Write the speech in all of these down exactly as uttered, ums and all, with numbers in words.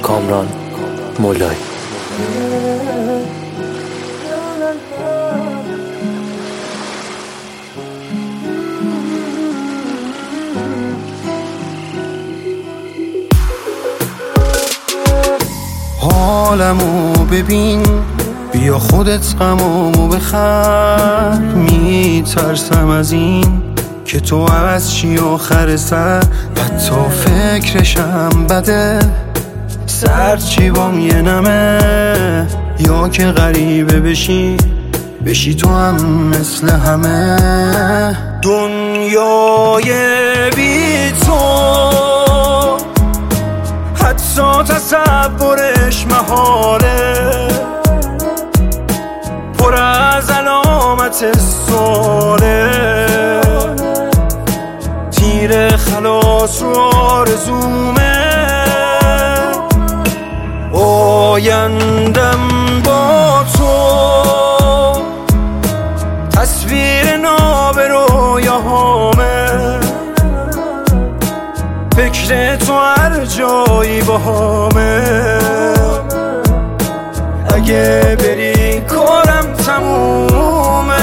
کامران مولایی. حالمو ببین، بیا خودت غمامو بخر. میترسم از این که تو عوض چی آخر سر، حتی فکرشم بده. سر چی بام یه نمه، یا که غریبه بشی بشی تو هم مثل همه. دنیای بی تو حتی تصورش محاله، پر از علامت سواله. تیر خلاص رو آرزومه، آیندم با تو تصویر ناب رویاهامه. فکر تو هر جایی باهامه، اگه بری کارم تمومه.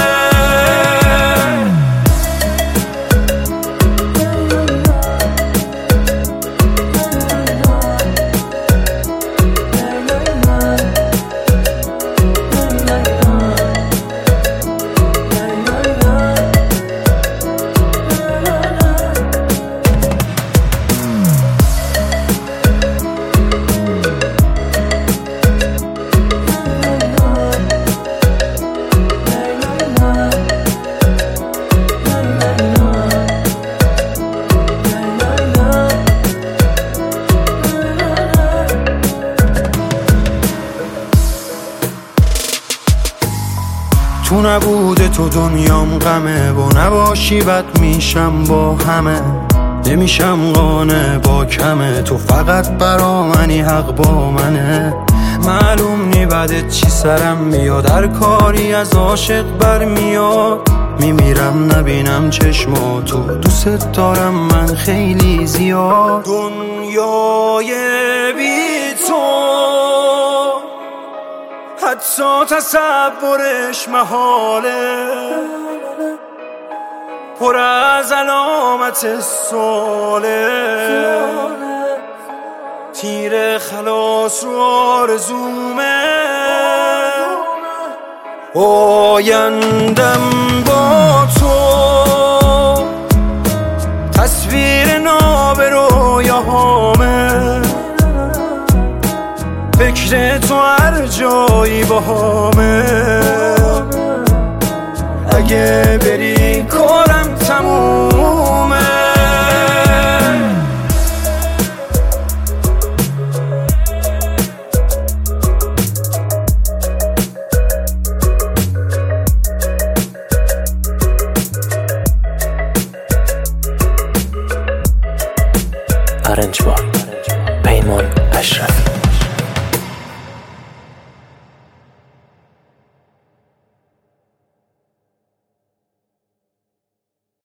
تو نبوده تو دنیام غمه، با نباشی بد میشم با همه. نمیشم قانع با کمه، تو فقط برا منی، حق با منه. معلوم نی بعدت چی سرم میاد، هر کاری از عاشق برمیاد. میمیرم نبینم چشماتو، دوست دارم من خیلی زیاد. دنیای بی تو حتی تصورش محاله، پر از علامت سواله. تیر خلاص رو آرزومه، آیندم با تو تصویر ناب رویاهامه. فکر تو هر جایی باهامه، اگه بری کارم تمومه. ارنج بای پیمان اشرفی.